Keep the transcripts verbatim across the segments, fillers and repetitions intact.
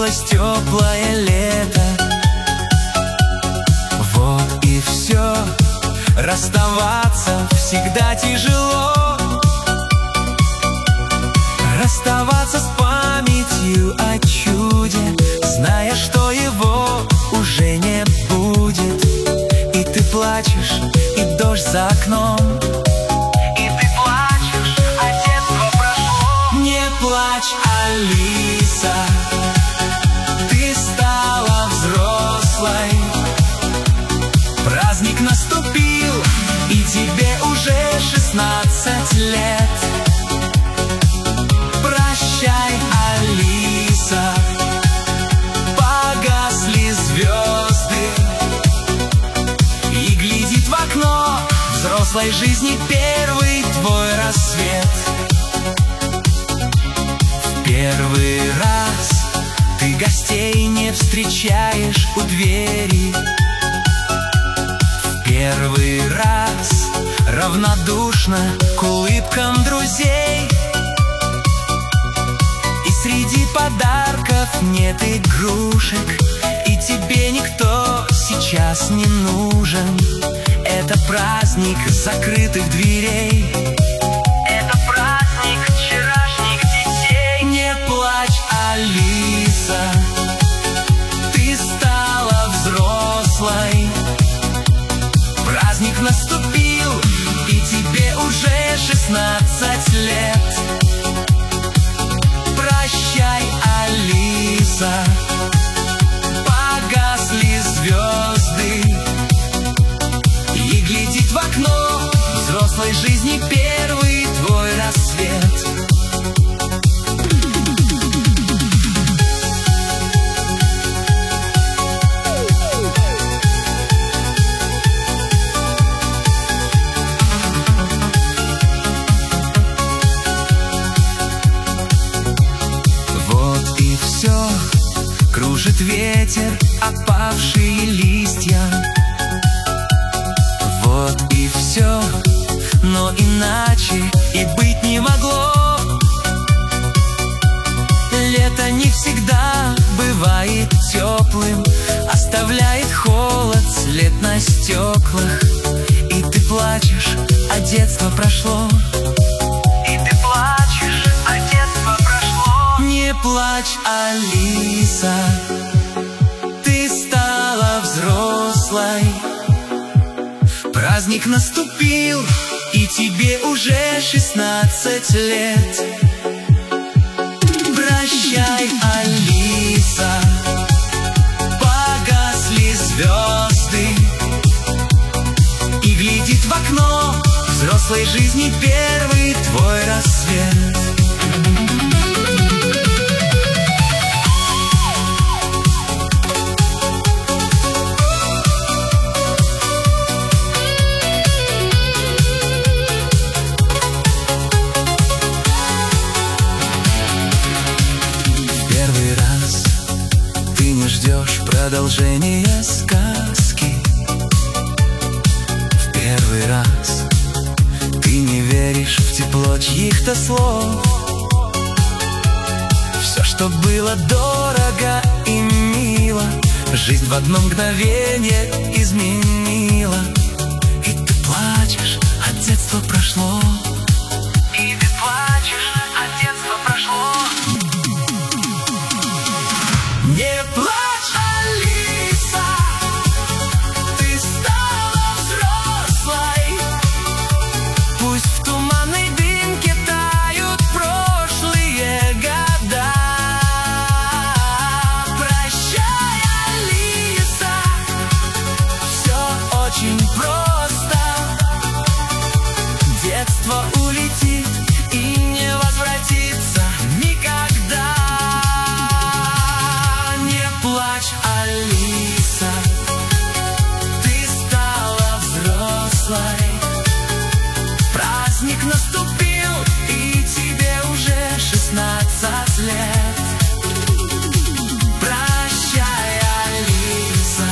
кончилось теплое лето. Вот и все, расставаться всегда тяжело. Расставаться с памятью о чуде, зная, что его уже не будет. И ты плачешь, и дождь за окном, и ты плачешь, а детство прошло. Не плачь, Алиса, ты стала взрослой. Праздник наступил, и тебе уже шестнадцать лет. Прощай, Алиса, погасли звезды, и глядит в окно взрослой жизни первый твой рассвет. В первый раз ты гостей не встречаешь у двери. В первый раз равнодушна к улыбкам друзей. И среди подарков нет игрушек, и тебе никто сейчас не нужен. Это праздник закрытых дверей, это праздник вчерашних детей. Не плачь, Алиса, ты стала взрослой. Праздник наступил, и тебе уже шестнадцать лет. Прощай, Алиса, погасли звезды, и глядит в окно взрослой жизни первый твой рассвет. Все кружит ветер, опавшие листья. Вот и все, но иначе и быть не могло. Лето не всегда бывает теплым, оставляет холод, след на стеклах. И ты плачешь, а детство прошло. И ты плачешь, а детство прошло. Не плачь, Алиса, ты стала взрослой. Праздник наступил, и тебе уже шестнадцать лет. Прощай, Алиса, погасли звезды, и глядит в окно взрослой жизни первый твой рассвет. Ждешь продолжения сказки. В первый раз ты не веришь в тепло чьих-то слов. Все, что было дорого и мило, жизнь в одно мгновение изменила. И ты плачешь, а детство прошло. И ты плачешь, а детство прошло. Не плачь, очень просто. Детство улетит и не возвратится никогда. Не плачь, Алиса, ты стала взрослой. Праздник наступил, и тебе уже шестнадцать лет. Прощай, Алиса,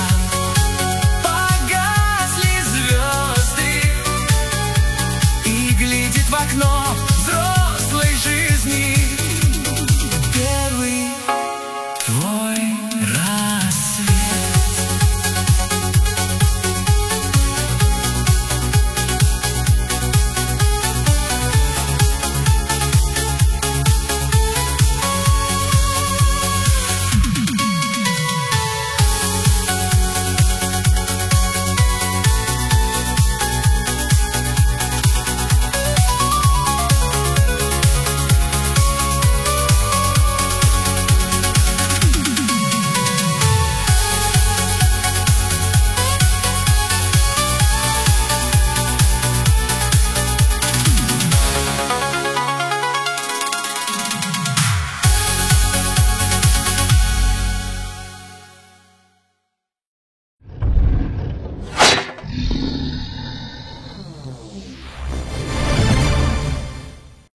погасли звезды, и глядит в окно